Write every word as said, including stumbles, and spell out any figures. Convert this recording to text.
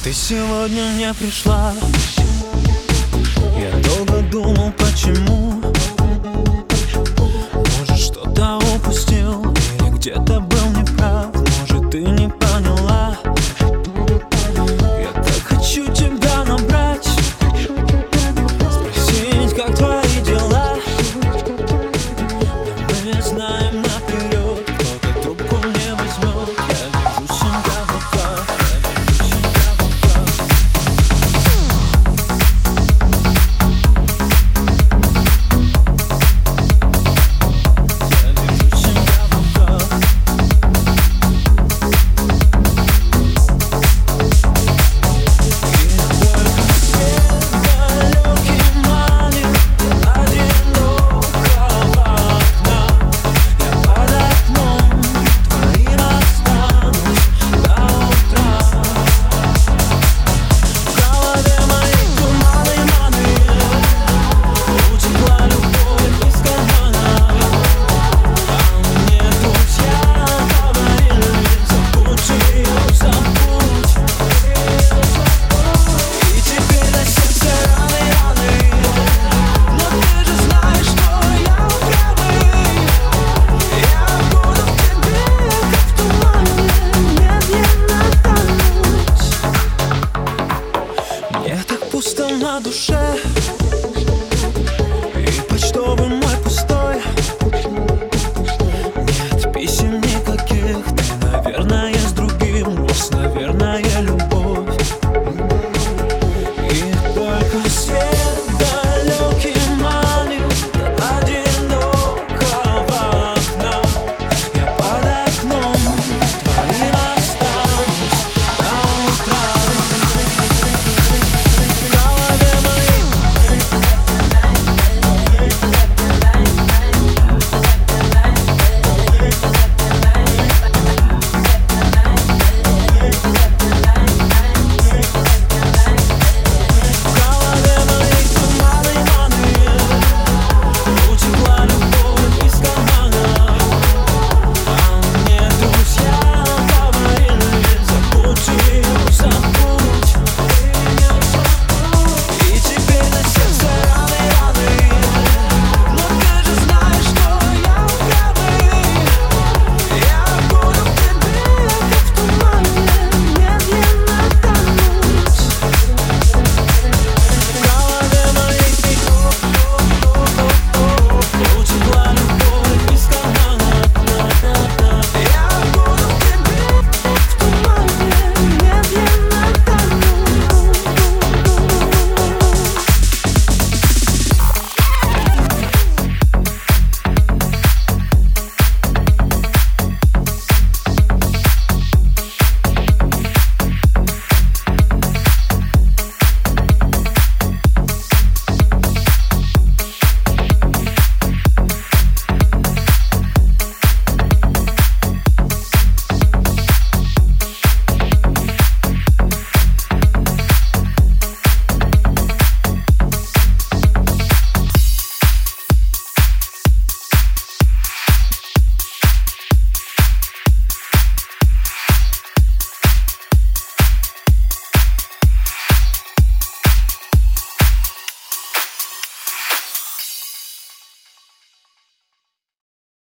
Ты сегодня не пришла. Я долго думал, почему. Может, что-то упустил или где-то был неправ. Может, ты не поняла. Я так хочу тебя набрать, спросить, как твои дела. Но мы знаем наперед, кто-то трубку не возьмет. Я вижу себя в руках, я вижу себя в руках. Я вижу себя в руках. И только свет далекий манит, одинокого окна. Я под окном твоим останусь до утра. В голове моей туманы, маны, утекла любовь из кармана. А мне друзья говорили: забудь ее, забудь. И теперь на сердце раны, раны. Но ты же знаешь, что я правый. Я буду в тебе, как в тумане, медленно тонуть. Мне так пусто на душе.